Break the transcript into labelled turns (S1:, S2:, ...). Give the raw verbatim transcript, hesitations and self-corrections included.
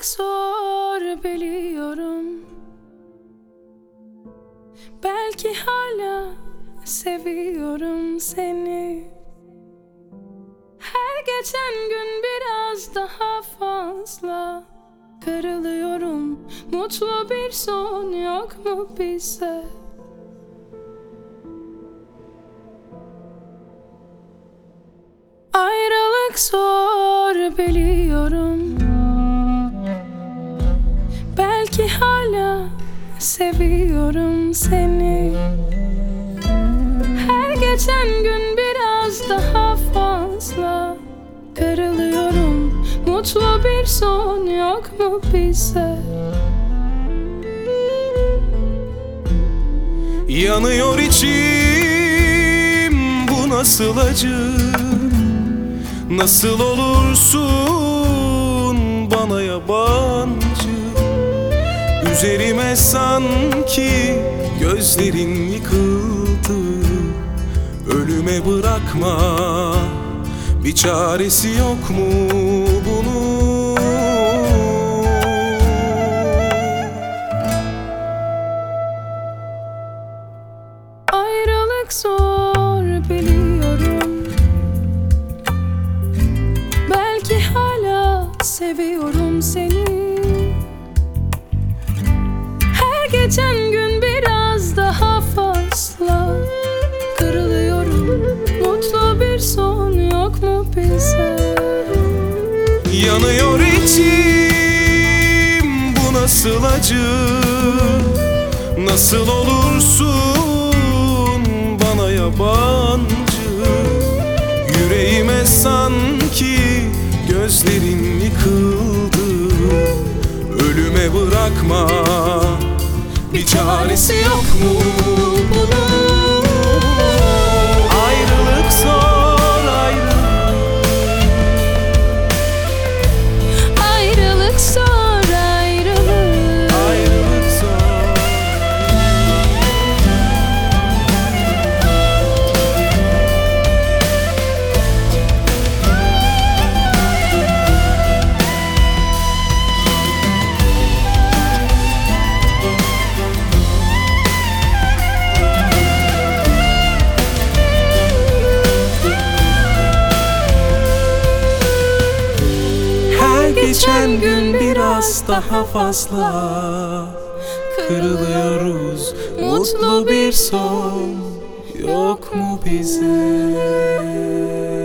S1: Ayrılık zor biliyorum. Belki hala seviyorum seni. Her geçen gün biraz daha fazla kırılıyorum. Mutlu bir son yok mu bize? Ayrılık zor biliyorum. Belki hala seviyorum seni. Her geçen gün biraz daha fazla kırılıyorum. Mutlu bir son yok mu bize?
S2: Yanıyor içim, bu nasıl acı? Nasıl olursun bana yabancı? Üzerime sanki gözlerin yıkıldı. Ölüme bırakma, bir çaresi yok mu bunun?
S1: Ayrılık zor biliyorum. Belki hala seviyorum seni. Her geçen gün biraz daha fazla kırılıyorum. Mutlu bir son yok mu bize?
S2: Yanıyor içim, bu nasıl acı? Nasıl olursun bana yabancı? Yüreğime sanki gözlerin yıkıldı. Ölüme bırakma, bir çaresi yok mu bunun? Ayrılık zor, ayrılık.
S1: Ayrılık zor, ayrılık.
S2: Ayrılık zor. Geçen gün biraz daha fazla kırılıyoruz. Mutlu bir son yok mu bize?